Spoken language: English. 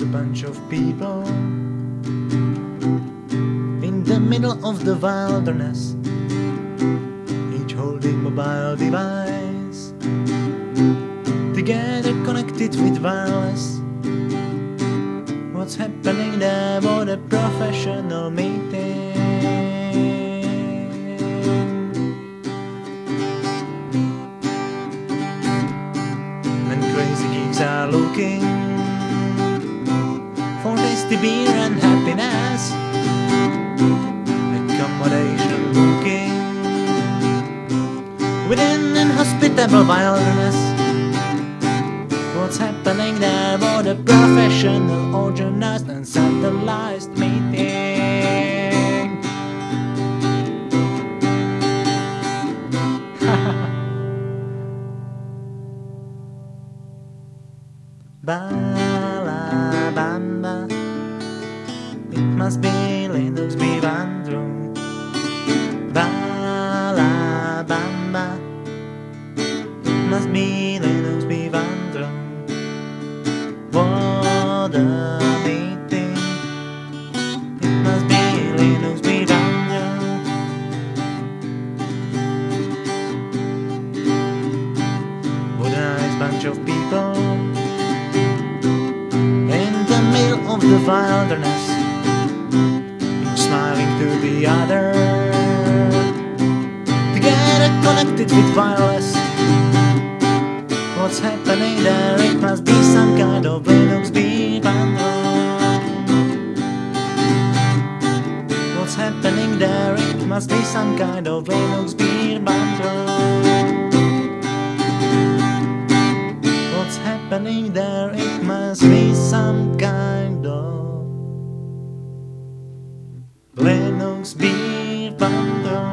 bunch of people in the middle of the wilderness, each holding mobile device, together connected with wireless. What's happening there? What a professional meeting. And crazy geeks are looking for tasty beer and happiness, accommodation booking within an hospitable wilderness. What's happening there? What a professional, organized and centralized meeting. Balabamba, it must be Linux Vivandro. Balabamba, it must be Linux Vivandro. What a meeting, it must be Linux Vivandro. What a nice bunch of people in the middle of the wilderness, each smiling to the other, together connected with wireless. What's happening there? It must be some kind of Linux Vivandro. What's happening there? It must be some kind of Linux Vivandro. What's happening there? It must be some kind of Linux Vivandro.